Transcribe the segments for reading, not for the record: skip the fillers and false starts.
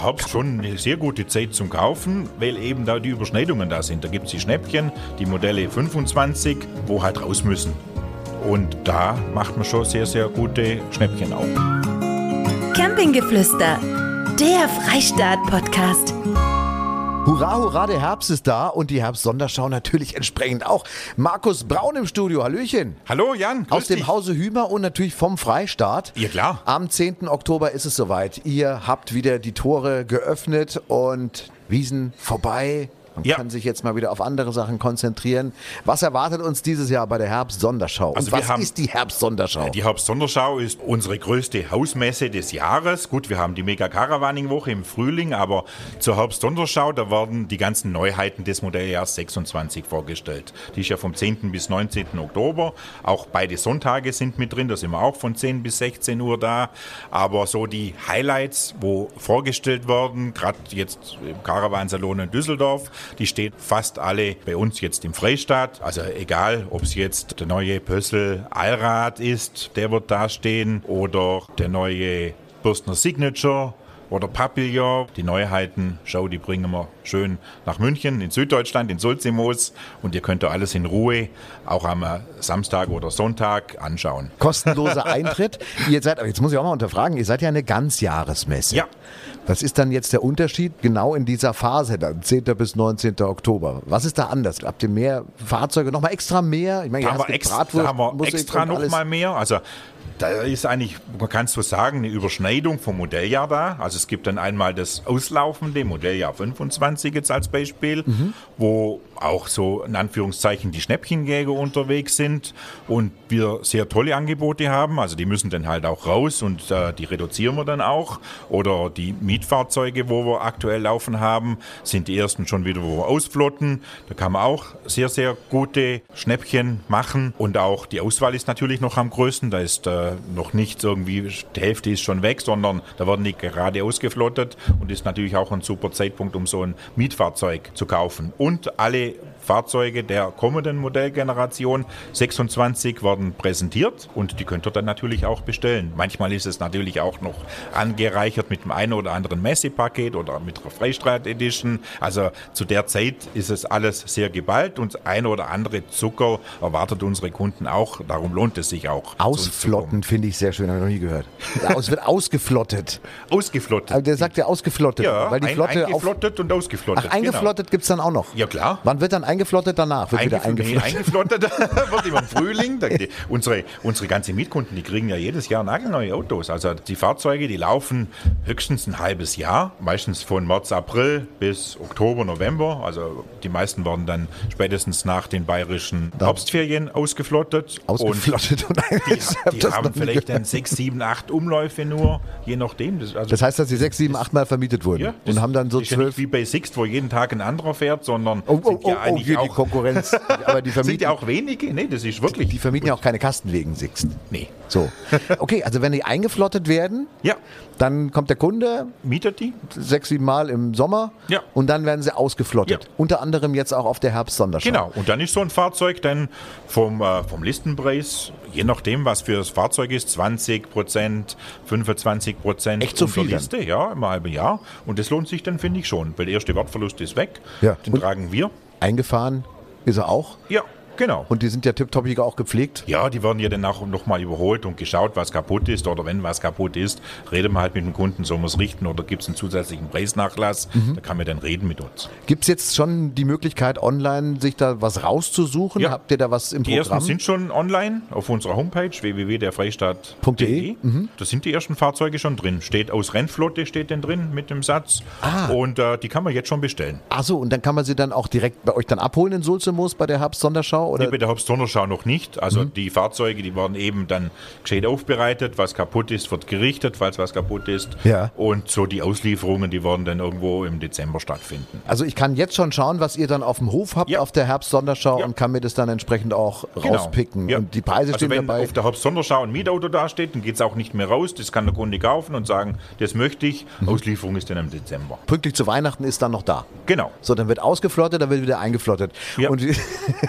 Herbst schon eine sehr gute Zeit zum Kaufen, weil eben da die Überschneidungen da sind. Da gibt es die Schnäppchen, die Modelle 25, wo halt raus müssen. Und da macht man schon sehr, sehr gute Schnäppchen auch. Campinggeflüster, der Freistaat-Podcast. Hurra, hurra, der Herbst ist da und die Herbst-Sonderschau natürlich entsprechend auch. Markus Braun im Studio, hallöchen. Hallo Jan, grüß Aus dem dich. Hause Hümer und natürlich vom Freistaat. Ja, klar. Am 10. Oktober ist es soweit. Ihr habt wieder die Tore geöffnet und Wiesen vorbei. Man kann sich jetzt mal wieder auf andere Sachen konzentrieren. Was erwartet uns dieses Jahr bei der Herbst-Sonderschau? Also und was ist die Herbst-Sonderschau? Die Herbst-Sonderschau ist unsere größte Hausmesse des Jahres. Gut, wir haben die Mega-Caravaning-Woche im Frühling, aber zur Herbst-Sonderschau, da werden die ganzen Neuheiten des Modelljahrs 26 vorgestellt. Die ist ja vom 10. bis 19. Oktober. Auch beide Sonntage sind mit drin, da sind wir auch von 10 bis 16 Uhr da. Aber so die Highlights, wo vorgestellt werden, gerade jetzt im Caravansalon in Düsseldorf, die stehen fast alle bei uns jetzt im Freistaat. Also egal, ob es jetzt der neue Pössl Allrad ist, der wird da stehen, oder der neue Bürstner Signature oder Papillon. Die Neuheiten, die bringen wir schön nach München, in Süddeutschland, in Sulzimoos. Und ihr könnt da alles in Ruhe, auch am Samstag oder Sonntag, anschauen. Kostenloser Eintritt. Ihr seid, aber jetzt muss ich auch mal unterfragen, ihr seid ja eine Ganzjahresmesse. Ja. Was ist dann jetzt der Unterschied genau in dieser Phase, dann 10. bis 19. Oktober? Was ist da anders? Habt ihr mehr Fahrzeuge, nochmal extra mehr? Ich meine, Da haben wir extra noch mal mehr. Also da ist eigentlich, man kann es so sagen, eine Überschneidung vom Modelljahr da. Also es gibt dann einmal das auslaufende Modelljahr 25 jetzt als Beispiel, wo auch so in Anführungszeichen die Schnäppchenjäger unterwegs sind und wir sehr tolle Angebote haben. Also die müssen dann halt auch raus und die reduzieren wir dann auch. Oder die Mietfahrzeuge, wo wir aktuell laufen haben, sind die ersten schon wieder, wo wir ausflotten. Da kann man auch sehr, sehr gute Schnäppchen machen. Und auch die Auswahl ist natürlich noch am größten. Da ist noch nicht irgendwie, die Hälfte ist schon weg, sondern da werden die gerade ausgeflottet und ist natürlich auch ein super Zeitpunkt, um so ein Mietfahrzeug zu kaufen. Und alle Fahrzeuge der kommenden Modellgeneration 26 werden präsentiert und die könnt ihr dann natürlich auch bestellen. Manchmal ist es natürlich auch noch angereichert mit dem einen oder anderen Messepaket oder mit einer Freistaat Edition. Also zu der Zeit ist es alles sehr geballt und ein oder andere Zucker erwartet unsere Kunden auch. Darum lohnt es sich auch. Ausflotten finde ich sehr schön, habe ich noch nie gehört. Ja, es wird ausgeflottet. Ausgeflottet. Aber der sagt ja ausgeflottet. Ja, weil die Flotte eingeflottet und ausgeflottet. Ach, eingeflottet gibt es dann auch noch? Ja, klar. Wann wird dann eingeflottet? Danach wird wieder eingeflottet. Eingeflottet wird immer im Frühling. Unsere ganzen Mietkunden, die kriegen ja jedes Jahr nagelneue Autos. Also die Fahrzeuge, die laufen höchstens ein halbes Jahr. Meistens von März, April bis Oktober, November. Also die meisten werden dann spätestens nach den bayerischen Herbstferien ausgeflottet. Ausgeflottet und die haben vielleicht dann 6, 7, 8 Umläufe nur, je nachdem. Das heißt, dass sie 6, 7, 8 Mal vermietet wurden und haben dann so ist 12... Ja nicht wie bei Sixt, wo jeden Tag ein anderer fährt, sondern hier die Konkurrenz. Aber die sind ja auch wenige, nee, das ist wirklich... Die vermieten ja auch keine Kastenwegen, Sixt. Nee. So. Okay, also wenn die eingeflottet werden, dann kommt der Kunde, mietet die 6, 7 Mal im Sommer und dann werden sie ausgeflottet. Unter anderem jetzt auch auf der Herbst-Sonderschau. Genau, und dann ist so ein Fahrzeug dann vom Listenpreis, je nachdem, was für das Fahrzeug ist, 20%, 25%. Echt so viel Liste, ja, im halben Jahr. Und das lohnt sich dann, finde ich schon, weil der erste Wertverlust ist weg. Ja. Den tragen wir. Eingefahren ist er auch? Ja. Genau. Und die sind ja tipptoppig auch gepflegt? Ja, die werden ja dann auch noch mal überholt und geschaut, was kaputt ist. Oder wenn was kaputt ist, reden wir halt mit dem Kunden, sollen wir es richten oder gibt es einen zusätzlichen Preisnachlass. Da kann man dann reden mit uns. Gibt es jetzt schon die Möglichkeit, online sich da was rauszusuchen? Ja. Habt ihr da was im Die Programm? ersten sind schon online auf unserer Homepage www.derfreistaat.de. Da sind die ersten Fahrzeuge schon drin. Steht aus Rennflotte, steht denn drin mit dem Satz. Und die kann man jetzt schon bestellen. Ach so, und dann kann man sie dann auch direkt bei euch dann abholen in Sulzimoos bei der Herbst-Sonderschau? Oder? Nee, bei der Herbst-Sonderschau noch nicht. Also die Fahrzeuge, die werden eben dann gescheit aufbereitet. Was kaputt ist, wird gerichtet, falls was kaputt ist. Ja. Und so die Auslieferungen, die werden dann irgendwo im Dezember stattfinden. Also ich kann jetzt schon schauen, was ihr dann auf dem Hof habt auf der Herbst-Sonderschau und kann mir das dann entsprechend auch rauspicken. Ja. Und die Preise also stehen wenn dabei. auf der Herbst-Sonderschau ein Mietauto dasteht, dann geht es auch nicht mehr raus. Das kann der Kunde kaufen und sagen, das möchte ich. Auslieferung ist dann im Dezember. Pünktlich zu Weihnachten ist dann noch da. Genau. So, dann wird ausgeflottet, dann wird wieder eingeflottet. Ja. Und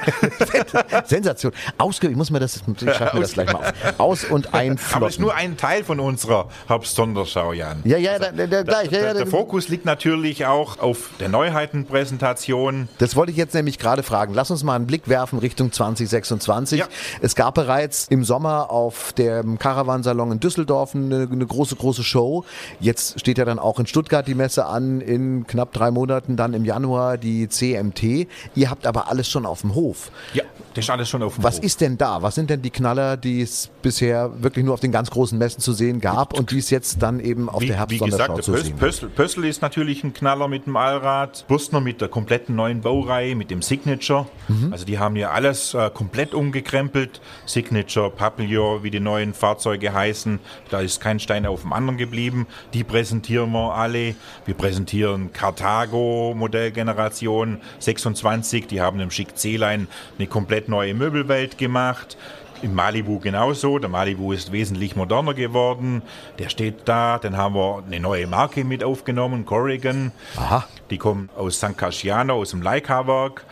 Sensation. Ich muss mir das, ich schreibe mir das gleich mal auf. Aus- und einflotten. Aber das ist nur ein Teil von unserer Herbst-Sonderschau, Jan. Ja, gleich. Der Fokus liegt natürlich auch auf der Neuheitenpräsentation. Das wollte ich jetzt nämlich gerade fragen. Lass uns mal einen Blick werfen Richtung 2026. Ja. Es gab bereits im Sommer auf dem Caravansalon in Düsseldorf eine große Show. Jetzt steht ja dann auch in Stuttgart die Messe an, in knapp 3 Monaten, dann im Januar die CMT. Ihr habt aber alles schon auf dem Hof. Ja, das ist alles schon auf dem Hof. Was ist denn da? Was sind denn die Knaller, die es bisher wirklich nur auf den ganz großen Messen zu sehen gab und die es jetzt dann eben auf der Herbst-Sonderschau zu sehen gibt? Pössl ist natürlich ein Knaller mit dem Allrad. Bürstner mit der kompletten neuen Baureihe, mit dem Signature. Also die haben ja alles komplett umgekrempelt. Signature, Papillon, wie die neuen Fahrzeuge heißen. Da ist kein Stein auf dem anderen geblieben. Die präsentieren wir alle. Wir präsentieren Carthago Modellgeneration 26. Die haben im Schick C-Line eine komplett neue Möbelwelt gemacht. Im Malibu genauso. Der Malibu ist wesentlich moderner geworden. Der steht da. Dann haben wir eine neue Marke mit aufgenommen, Corrigan. Aha. Die kommen aus San Casciano, aus dem Leica-Werk.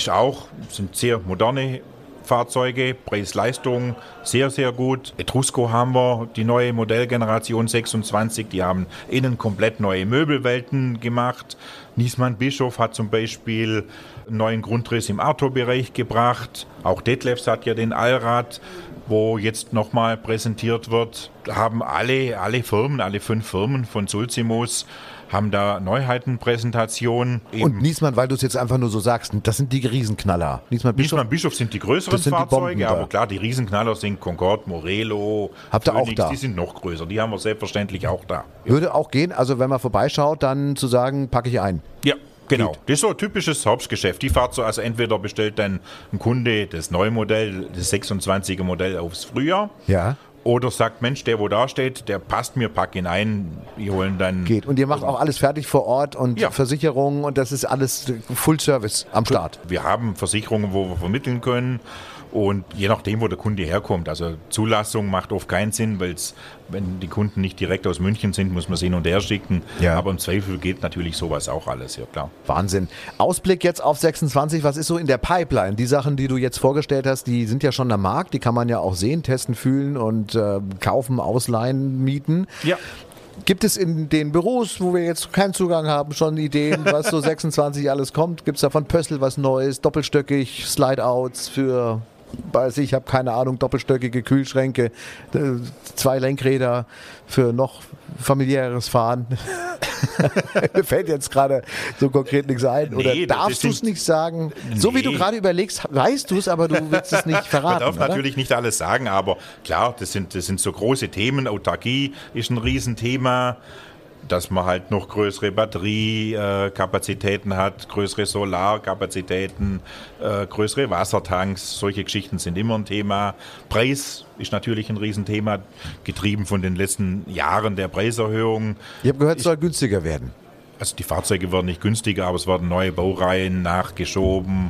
Sind sehr moderne Fahrzeuge, Preis-Leistung sehr, sehr gut. Etrusco haben wir, die neue Modellgeneration 26, die haben innen komplett neue Möbelwelten gemacht. Niesmann Bischof hat zum Beispiel einen neuen Grundriss im Arto-Bereich gebracht. Auch Detlefs hat ja den Allrad, wo jetzt nochmal präsentiert wird. Da haben alle 5 Firmen von Sulzimos haben da Neuheitenpräsentationen. Und Niesmann, weil du es jetzt einfach nur so sagst, das sind die Riesenknaller. Niesmann Bischof sind die größeren Fahrzeuge, aber klar, die Riesenknaller sind Concorde, Morelo, Habt ihr Phoenix, auch da? Die sind noch größer, die haben wir selbstverständlich auch da. Würde auch gehen, also wenn man vorbeischaut, dann zu sagen, packe ich ein. Ja. Genau, das ist so ein typisches Herbstgeschäft. Die Fahrzeuge, also entweder bestellt dann ein Kunde das neue Modell, das 26er Modell aufs Frühjahr. Ja. Oder sagt, Mensch, der wo da steht, der passt mir, pack ihn ein, wir holen dann... Geht. Und ihr macht auch alles fertig vor Ort und Versicherungen und das ist alles Full Service am Start. Wir haben Versicherungen, wo wir vermitteln können und je nachdem, wo der Kunde herkommt. Also Zulassung macht oft keinen Sinn, weil wenn die Kunden nicht direkt aus München sind, muss man sie hin und her schicken. Ja. Aber im Zweifel geht natürlich sowas auch alles, ja klar. Wahnsinn. Ausblick jetzt auf 26, was ist so in der Pipeline? Die Sachen, die du jetzt vorgestellt hast, die sind ja schon am Markt, die kann man ja auch sehen, testen, fühlen und kaufen, ausleihen, mieten. Ja. Gibt es in den Büros, wo wir jetzt keinen Zugang haben, schon Ideen, was so 26 alles kommt? Gibt es da von Pössl was Neues, doppelstöckig, Slide-Outs für... Ich habe keine Ahnung, doppelstöckige Kühlschränke, 2 Lenkräder für noch familiäres Fahren. Mir fällt jetzt gerade so konkret nichts ein. Oder darfst du es nicht sagen? Nee. So wie du gerade überlegst, weißt du es, aber du willst es nicht verraten. Man darf natürlich nicht alles sagen, aber klar, das sind so große Themen. Autarkie ist ein Riesenthema. Dass man halt noch größere Batteriekapazitäten hat, größere Solarkapazitäten, größere Wassertanks, solche Geschichten sind immer ein Thema. Preis ist natürlich ein Riesenthema, getrieben von den letzten Jahren der Preiserhöhung. Ich habe gehört, es soll günstiger werden. Also die Fahrzeuge werden nicht günstiger, aber es werden neue Baureihen nachgeschoben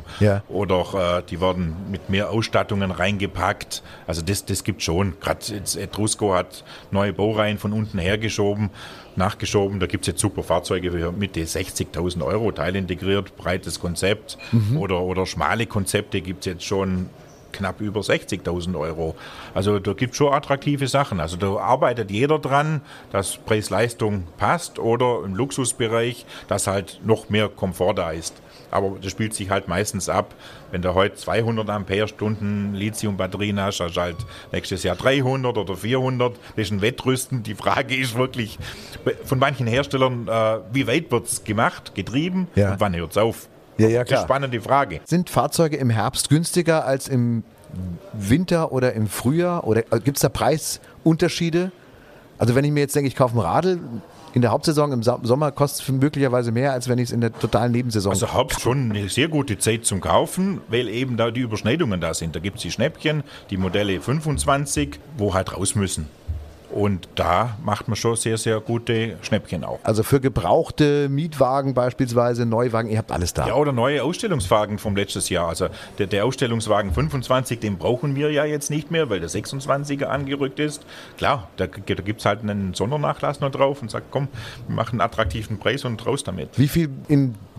oder die werden mit mehr Ausstattungen reingepackt. Also das gibt schon. Gerade jetzt Etrusco hat neue Baureihen von unten nachgeschoben. Da gibt es jetzt super Fahrzeuge für Mitte 60.000 Euro, teilintegriert, breites Konzept oder schmale Konzepte gibt es jetzt schon knapp über 60.000 Euro. Also da gibt es schon attraktive Sachen. Also da arbeitet jeder dran, dass Preis-Leistung passt oder im Luxusbereich, dass halt noch mehr Komfort da ist. Aber das spielt sich halt meistens ab. Wenn du heute 200 Ampere-Stunden Lithium-Batterien hast halt nächstes Jahr 300 oder 400. Das ist ein Wettrüsten. Die Frage ist wirklich von manchen Herstellern, wie weit wird es gemacht, getrieben und wann hört es auf? Ja, klar. Das ist eine spannende Frage. Sind Fahrzeuge im Herbst günstiger als im Winter oder im Frühjahr? Oder gibt es da Preisunterschiede? Also wenn ich mir jetzt denke, ich kaufe ein Radl, in der Hauptsaison im Sommer kostet es möglicherweise mehr, als wenn ich es in der totalen Nebensaison Also Herbst schon eine sehr gute Zeit zum Kaufen, weil eben da die Überschneidungen da sind. Da gibt es die Schnäppchen, die Modelle 25, wo halt raus müssen. Und da macht man schon sehr, sehr gute Schnäppchen auch. Also für gebrauchte Mietwagen beispielsweise, Neuwagen, ihr habt alles da. Ja, oder neue Ausstellungswagen vom letztes Jahr. Also der Ausstellungswagen 25, den brauchen wir ja jetzt nicht mehr, weil der 26er angerückt ist. Klar, da gibt es halt einen Sondernachlass noch drauf und sagt, komm, wir machen einen attraktiven Preis und raus damit. Wie viel in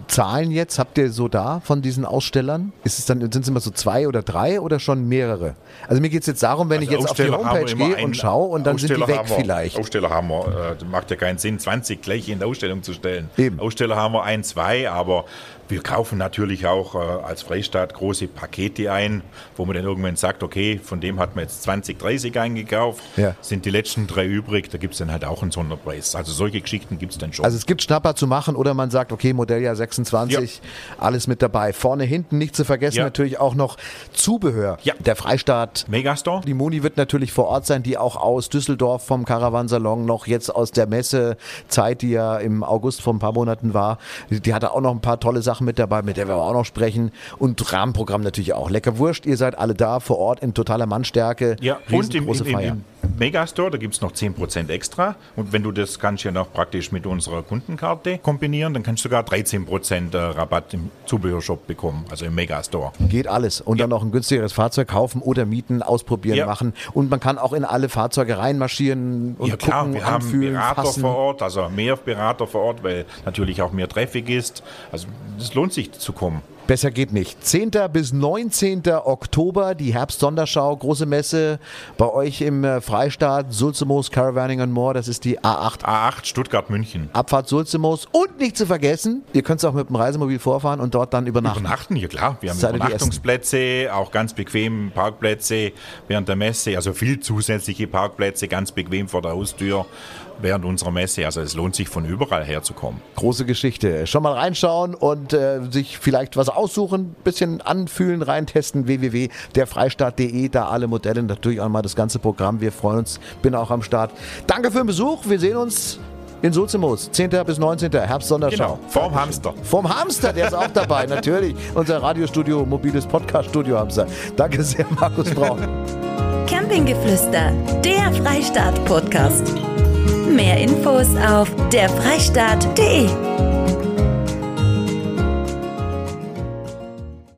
Zahlen jetzt habt ihr so da von diesen Ausstellern? Sind es immer so 2 oder 3 oder schon mehrere? Also mir geht es jetzt darum, wenn ich jetzt auf die Homepage gehe und schaue und dann sind die weg vielleicht. Aussteller haben wir, macht ja keinen Sinn, 20 gleich in der Ausstellung zu stellen. Eben. Aussteller haben wir 1, 2, aber wir kaufen natürlich auch als Freistaat große Pakete ein, wo man dann irgendwann sagt, okay, von dem hat man jetzt 20, 30 eingekauft, sind die letzten 3 übrig, da gibt es dann halt auch einen Sonderpreis. Also solche Geschichten gibt es dann schon. Also es gibt Schnapper zu machen oder man sagt, okay, Modelljahr 26, alles mit dabei. Vorne, hinten, nicht zu vergessen, natürlich auch noch Zubehör. Ja. Der Freistaat Megastore. Die Moni wird natürlich vor Ort sein, die auch aus Düsseldorf vom Caravansalon noch jetzt aus der Messezeit, die ja im August vor ein paar Monaten war, die hatte auch noch ein paar tolle Sachen mit dabei, mit der wir auch noch sprechen. Und Rahmenprogramm natürlich auch. Lecker Wurscht, ihr seid alle da vor Ort in totaler Mannstärke. Ja, und im Megastore, da gibt es noch 10% extra. Und wenn du das kannst ja noch praktisch mit unserer Kundenkarte kombinieren, dann kannst du sogar 13% Rabatt im Zubehörshop bekommen, also im Megastore. Geht alles. Und dann noch ein günstigeres Fahrzeug kaufen oder mieten, ausprobieren, machen. Und man kann auch in alle Fahrzeuge reinmarschieren und gucken, wir anfühlen, haben Berater fassen. vor Ort, also mehr Berater vor Ort, weil natürlich auch mehr Traffic ist. Also es lohnt sich zu kommen. Besser geht nicht. 10. bis 19. Oktober, die Herbst-Sonderschau, große Messe bei euch im Freistaat, Sulzimoos, Caravaning and More, das ist die A8. A8 Stuttgart-München. Abfahrt Sulzimoos und nicht zu vergessen, ihr könnt es auch mit dem Reisemobil vorfahren und dort dann übernachten. Übernachten, ja klar. Wir haben Übernachtungsplätze, auch ganz bequem Parkplätze während der Messe, also viel zusätzliche Parkplätze, ganz bequem vor der Haustür während unserer Messe. Also es lohnt sich von überall herzukommen. Große Geschichte. Schon mal reinschauen und sich vielleicht was aussuchen, bisschen anfühlen, reintesten, www.derfreistaat.de, da alle Modelle, natürlich auch mal das ganze Programm. Wir freuen uns, bin auch am Start. Danke für den Besuch, wir sehen uns in Sulzimoos, 10. bis 19. Herbst-Sonderschau. Genau, vorm Hamster. Vorm Hamster, der ist auch dabei, natürlich. Unser Radiostudio, mobiles Podcast-Studio Hamster. Danke sehr, Markus Braun. Campinggeflüster, der Freistaat-Podcast. Mehr Infos auf derfreistaat.de.